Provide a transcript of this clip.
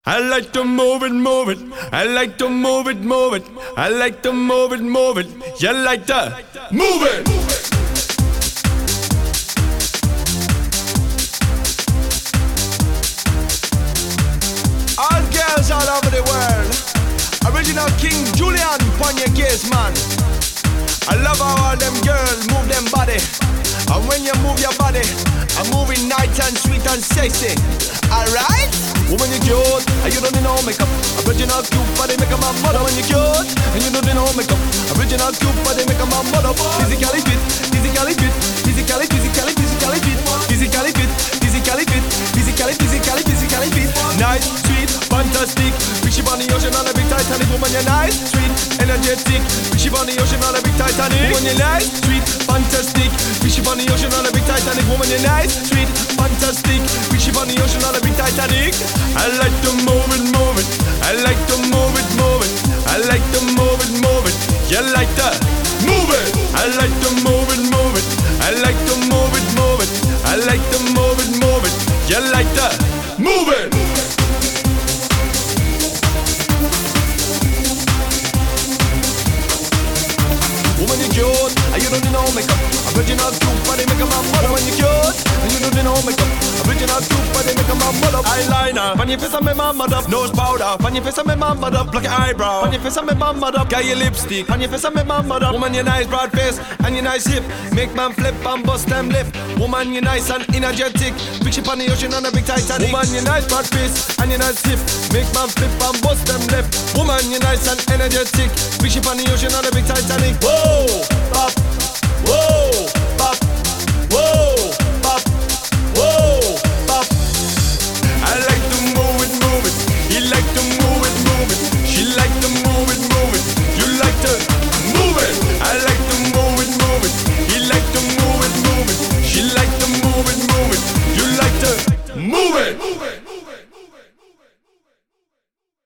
I like to move it, move it. I like to move it, move it. I like to move it, move it. You like to move it. All girls all over the world. Original King Julian pon your case, man. I love how all them girls move them body. And when you move your body, I'm moving nice and sweet and sexy. Alright? Woman, you cute, and you don't need no makeup. Original cute body make a man mother. When you cute, and you don't need no makeup. Original cute body make a man mother. Physically fit, physically fit, physically fit, physically fit, physically fit, physically fit. Nice, sweet, fantastic. Big ship on the ocean on a big Titanic. Woman, you're nice, sweet, energetic. Big ship on the ocean on a big Titanic. Woman, you're nice, sweet, fantastic. Big ship on the ocean on a big Titanic. Woman, you're nice, sweet, fantastic. Big ship on the ocean on a big Titanic. I like to move it, move it. I like to move it, move it. I like to move it, move it. You like to move it. I like to move it, move it. I like to move it, move it. I like to move it, move it. You like to move it. Woman, you cute, and you don't need no makeup. Original cute body make a man mother. Woman, you cute, and you don't need no makeup. Original cute body make a man mother. Eyeliner, on your face and make my mother. Nose powder, on your face and make my mother. Pluck your eyebrow, on your face and make my mother. Got your lipstick, on your face and make my mother. Woman, you nice broad face and you nice hip. Make man flip and bust them lip. Woman, you nice and energetic. Big ship on the ocean on a big Titanic. Woman, you nice broad face and you nice hip. Make man flip and bust them lip. Woman, you nice and energetic. Big ship on the ocean on a big Titanic. Whoa, pop, whoa, pop, whoa, pop, whoa, pop. I like to move it, move it. He like to move it, move it. She like to move it, move it. You like to move it. I like to move it, move it. He like to move it, move it. She like to move it, move it. You like to move it.